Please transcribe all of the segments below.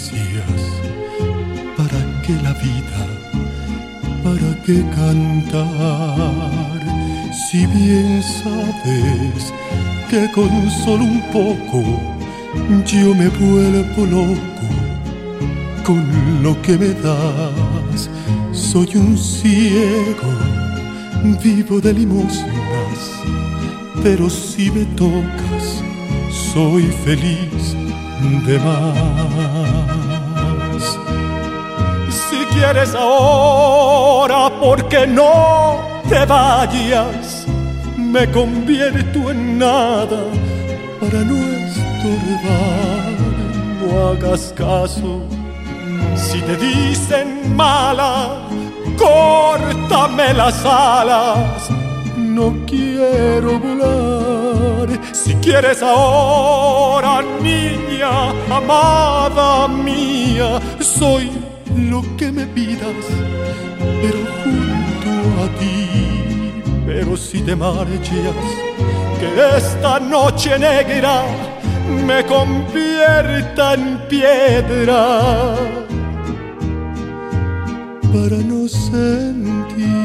caricias, ¿para qué la vida? ¿Para qué cantar? Si bien sabes que con solo un poco yo me vuelvo loco con lo que me das. Soy un ciego, vivo de limosnas, pero si me tocas soy feliz de más. Si quieres ahora, ¿por qué no te vayas? Me convierto en nada para no estorbar. No hagas caso si te dicen mala, córtame las alas. No quiero volar. Si quieres ahora, niña, amada mía, soy lo que me pidas, pero junto a ti. Pero si te marchas, que esta noche negra me convierta en piedra para no sentir.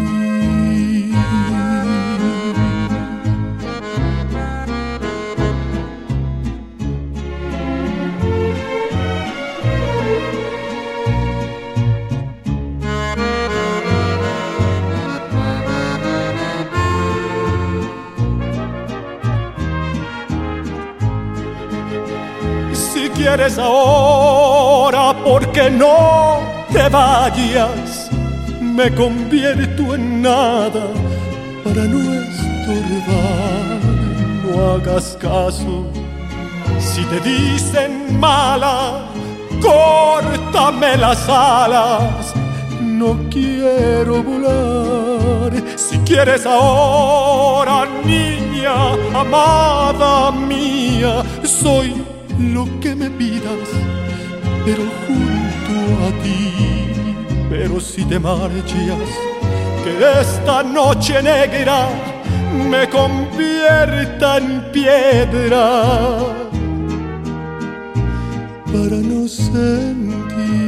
Si quieres ahora, ¿por qué no te vayas? Me convierto en nada para no estorbar. No hagas caso si te dicen mala, córtame las alas. No quiero volar. Si quieres ahora, niña, amada mía, soy lo que me pidas, pero junto a ti. Pero si te marchas, que esta noche negra me convierta en piedra para no sentir.